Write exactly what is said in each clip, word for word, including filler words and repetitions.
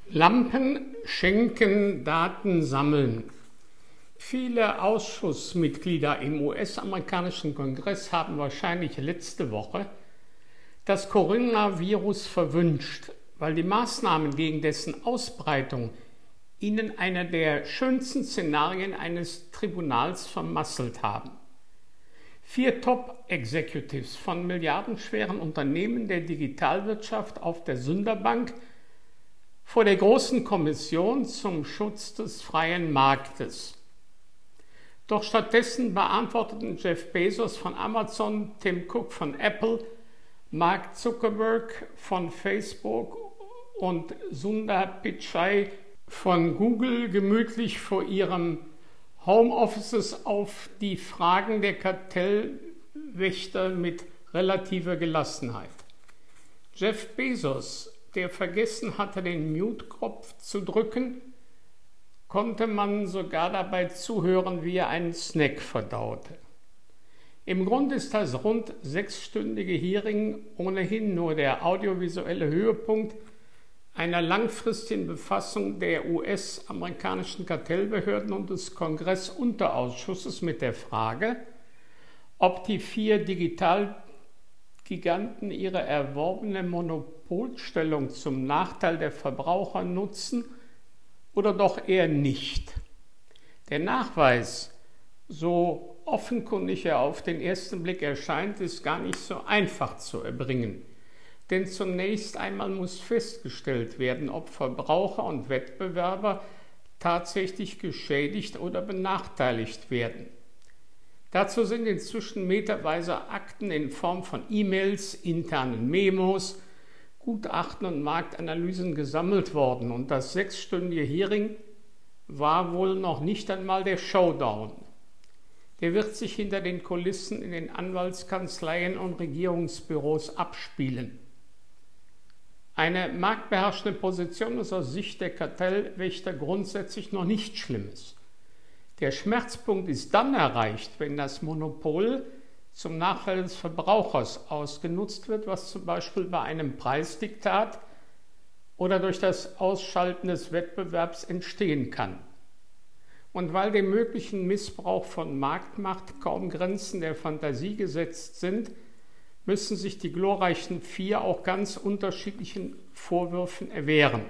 Lampen, Schenken, Daten sammeln. Viele Ausschussmitglieder im U S-amerikanischen Kongress haben wahrscheinlich letzte Woche das Coronavirus verwünscht, weil die Maßnahmen gegen dessen Ausbreitung ihnen einer der schönsten Szenarien eines Tribunals vermasselt haben. Vier Top-Executives von milliardenschweren Unternehmen der Digitalwirtschaft auf der Sünderbank vor der Großen Kommission zum Schutz des freien Marktes. Doch stattdessen beantworteten Jeff Bezos von Amazon, Tim Cook von Apple, Mark Zuckerberg von Facebook und Sundar Pichai von Google gemütlich vor ihrem Homeoffices auf die Fragen der Kartellwächter mit relativer Gelassenheit. Jeff Bezos, der vergessen hatte, den Mute-Knopf zu drücken, konnte man sogar dabei zuhören, wie er einen Snack verdaute. Im Grunde ist das rund sechsstündige Hearing ohnehin nur der audiovisuelle Höhepunkt einer langfristigen Befassung der U S-amerikanischen Kartellbehörden und des Kongress-Unterausschusses mit der Frage, ob die vier Digitalgiganten ihre erworbene Monopolstellung zum Nachteil der Verbraucher nutzen oder doch eher nicht. Der Nachweis, so offenkundig er auf den ersten Blick erscheint, ist gar nicht so einfach zu erbringen. Denn zunächst einmal muss festgestellt werden, ob Verbraucher und Wettbewerber tatsächlich geschädigt oder benachteiligt werden. Dazu sind inzwischen meterweise Akten in Form von E-Mails, internen Memos, Gutachten und Marktanalysen gesammelt worden. Und das sechsstündige Hearing war wohl noch nicht einmal der Showdown. Der wird sich hinter den Kulissen in den Anwaltskanzleien und Regierungsbüros abspielen. Eine marktbeherrschende Position ist aus Sicht der Kartellwächter grundsätzlich noch nichts Schlimmes. Der Schmerzpunkt ist dann erreicht, wenn das Monopol zum Nachteil des Verbrauchers ausgenutzt wird, was zum Beispiel bei einem Preisdiktat oder durch das Ausschalten des Wettbewerbs entstehen kann. Und weil dem möglichen Missbrauch von Marktmacht kaum Grenzen der Fantasie gesetzt sind, müssen sich die glorreichen Vier auch ganz unterschiedlichen Vorwürfen erwehren.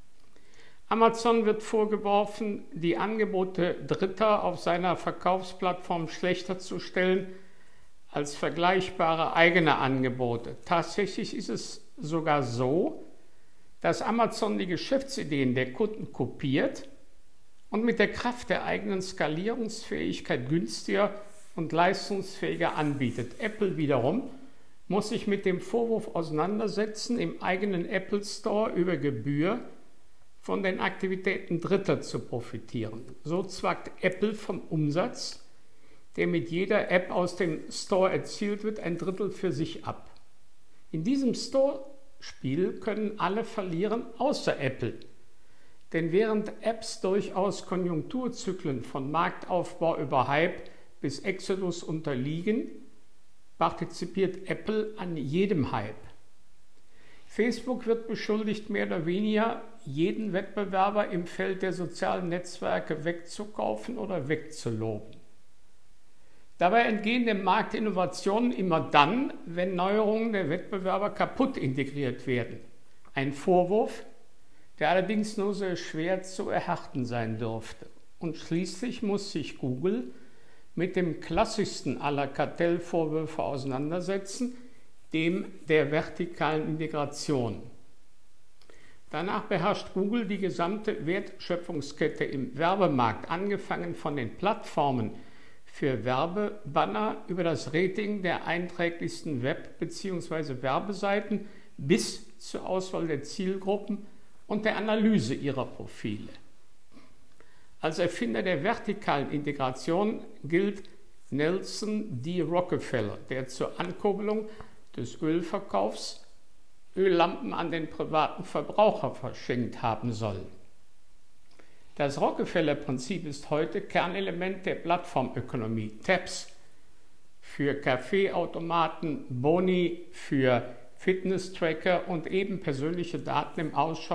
Amazon wird vorgeworfen, die Angebote Dritter auf seiner Verkaufsplattform schlechter zu stellen als vergleichbare eigene Angebote. Tatsächlich ist es sogar so, dass Amazon die Geschäftsideen der Kunden kopiert und mit der Kraft der eigenen Skalierungsfähigkeit günstiger und leistungsfähiger anbietet. Apple wiederum muss sich mit dem Vorwurf auseinandersetzen, im eigenen Apple Store über Gebühr von den Aktivitäten Dritter zu profitieren. So zwackt Apple vom Umsatz, der mit jeder App aus dem Store erzielt wird, ein Drittel für sich ab. In diesem Store-Spiel können alle verlieren, außer Apple. Denn während Apps durchaus Konjunkturzyklen von Marktaufbau über Hype bis Exodus unterliegen, partizipiert Apple an jedem Hype. Facebook wird beschuldigt, mehr oder weniger jeden Wettbewerber im Feld der sozialen Netzwerke wegzukaufen oder wegzuloben. Dabei entgehen dem Markt Innovationen immer dann, wenn Neuerungen der Wettbewerber kaputt integriert werden. Ein Vorwurf, der allerdings nur sehr schwer zu erhärten sein dürfte. Und schließlich muss sich Google mit dem klassischsten aller Kartellvorwürfe auseinandersetzen, dem der vertikalen Integration. Danach beherrscht Google die gesamte Wertschöpfungskette im Werbemarkt, angefangen von den Plattformen für Werbebanner über das Rating der einträglichsten Web- bzw. Werbeseiten bis zur Auswahl der Zielgruppen und der Analyse ihrer Profile. Als Erfinder der vertikalen Integration gilt Nelson D. Rockefeller, der zur Ankurbelung des Ölverkaufs Öllampen an den privaten Verbraucher verschenkt haben soll. Das Rockefeller-Prinzip ist heute Kernelement der Plattformökonomie. Tabs für Kaffeeautomaten, Boni für Fitness-Tracker und eben persönliche Daten im Ausschau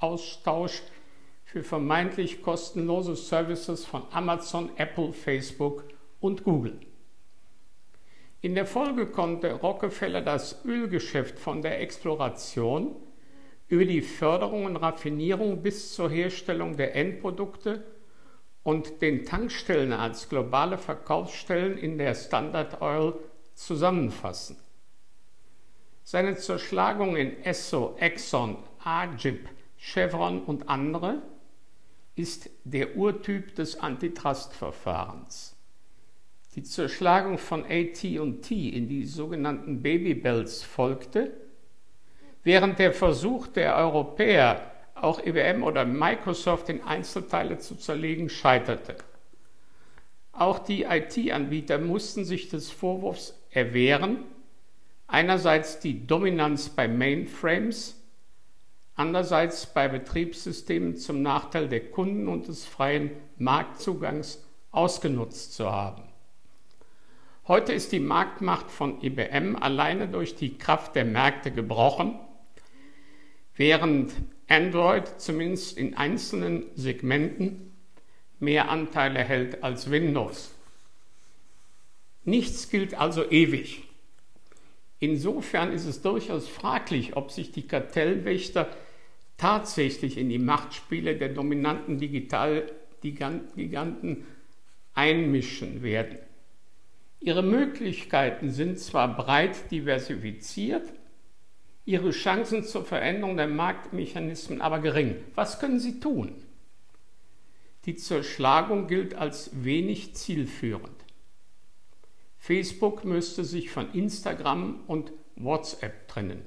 Datenaustausch für vermeintlich kostenlose Services von Amazon, Apple, Facebook und Google. In der Folge konnte Rockefeller das Ölgeschäft von der Exploration über die Förderung und Raffinierung bis zur Herstellung der Endprodukte und den Tankstellen als globale Verkaufsstellen in der Standard Oil zusammenfassen. Seine Zerschlagung in Esso, Exxon, A G I P, Chevron und andere ist der Urtyp des Antitrust-Verfahrens. Die Zerschlagung von A T und T in die sogenannten Babybels folgte, während der Versuch der Europäer, auch I B M oder Microsoft in Einzelteile zu zerlegen, scheiterte. Auch die I T-Anbieter mussten sich des Vorwurfs erwehren, einerseits die Dominanz bei Mainframes, andererseits bei Betriebssystemen zum Nachteil der Kunden und des freien Marktzugangs ausgenutzt zu haben. Heute ist die Marktmacht von I B M alleine durch die Kraft der Märkte gebrochen, während Android zumindest in einzelnen Segmenten mehr Anteile hält als Windows. Nichts gilt also ewig. Insofern ist es durchaus fraglich, ob sich die Kartellwächter tatsächlich in die Machtspiele der dominanten Digitalgiganten einmischen werden. Ihre Möglichkeiten sind zwar breit diversifiziert, ihre Chancen zur Veränderung der Marktmechanismen aber gering. Was können sie tun? Die Zerschlagung gilt als wenig zielführend. Facebook müsste sich von Instagram und WhatsApp trennen.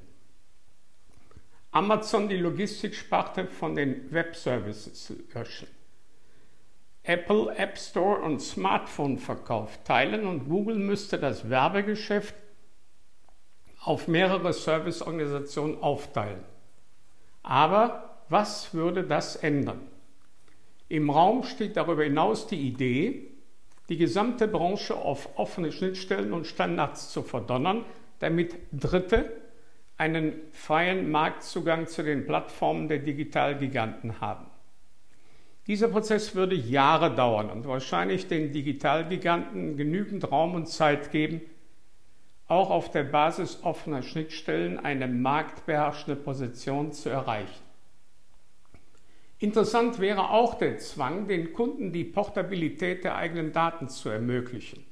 Amazon die Logistiksparte von den Webservices löschen. Apple App Store und Smartphone-Verkauf teilen und Google müsste das Werbegeschäft auf mehrere Serviceorganisationen aufteilen. Aber was würde das ändern? Im Raum steht darüber hinaus die Idee, die gesamte Branche auf offene Schnittstellen und Standards zu verdonnern, damit Dritte einen freien Marktzugang zu den Plattformen der Digitalgiganten haben. Dieser Prozess würde Jahre dauern und wahrscheinlich den Digitalgiganten genügend Raum und Zeit geben, auch auf der Basis offener Schnittstellen eine marktbeherrschende Position zu erreichen. Interessant wäre auch der Zwang, den Kunden die Portabilität der eigenen Daten zu ermöglichen.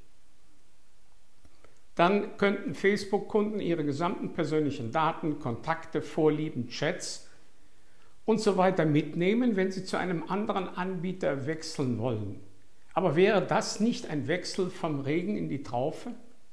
Dann könnten Facebook-Kunden ihre gesamten persönlichen Daten, Kontakte, Vorlieben, Chats und so weiter mitnehmen, wenn sie zu einem anderen Anbieter wechseln wollen. Aber wäre das nicht ein Wechsel vom Regen in die Traufe?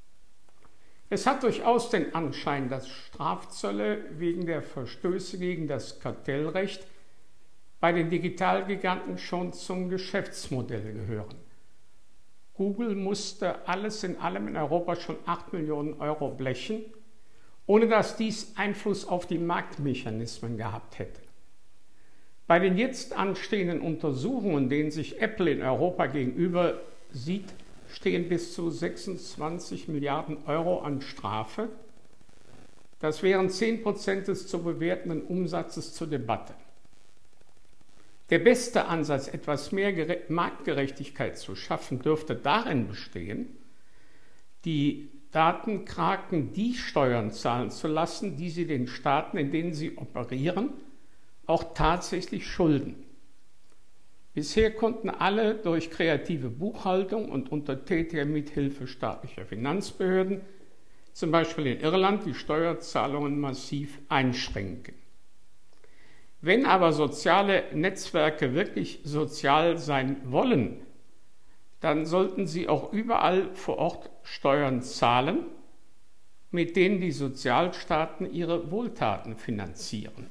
Es hat durchaus den Anschein, dass Strafzölle wegen der Verstöße gegen das Kartellrecht bei den Digitalgiganten schon zum Geschäftsmodell gehören. Google musste alles in allem in Europa schon acht Millionen Euro blechen, ohne dass dies Einfluss auf die Marktmechanismen gehabt hätte. Bei den jetzt anstehenden Untersuchungen, denen sich Apple in Europa gegenüber sieht, stehen bis zu sechsundzwanzig Milliarden Euro an Strafe. Das wären zehn Prozent des zu bewertenden Umsatzes zur Debatte. Der beste Ansatz, etwas mehr Marktgerechtigkeit zu schaffen, dürfte darin bestehen, die Datenkraken die Steuern zahlen zu lassen, die sie den Staaten, in denen sie operieren, auch tatsächlich schulden. Bisher konnten alle durch kreative Buchhaltung und unter tätiger Mithilfe staatlicher Finanzbehörden, zum Beispiel in Irland, die Steuerzahlungen massiv einschränken. Wenn aber soziale Netzwerke wirklich sozial sein wollen, dann sollten sie auch überall vor Ort Steuern zahlen, mit denen die Sozialstaaten ihre Wohltaten finanzieren.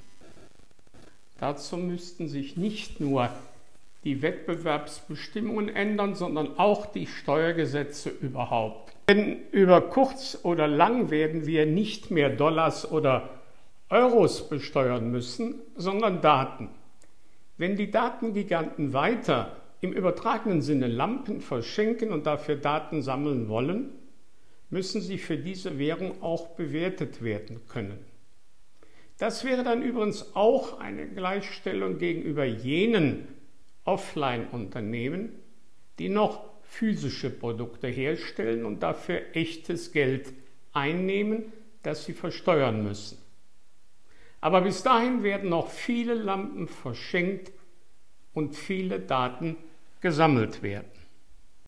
Dazu müssten sich nicht nur die Wettbewerbsbestimmungen ändern, sondern auch die Steuergesetze überhaupt. Denn über kurz oder lang werden wir nicht mehr Dollars oder Euros besteuern müssen, sondern Daten. Wenn die Datengiganten weiter im übertragenen Sinne Lampen verschenken und dafür Daten sammeln wollen, müssen sie für diese Währung auch bewertet werden können. Das wäre dann übrigens auch eine Gleichstellung gegenüber jenen Offline-Unternehmen, die noch physische Produkte herstellen und dafür echtes Geld einnehmen, das sie versteuern müssen. Aber bis dahin werden noch viele Lampen verschenkt und viele Daten gesammelt werden.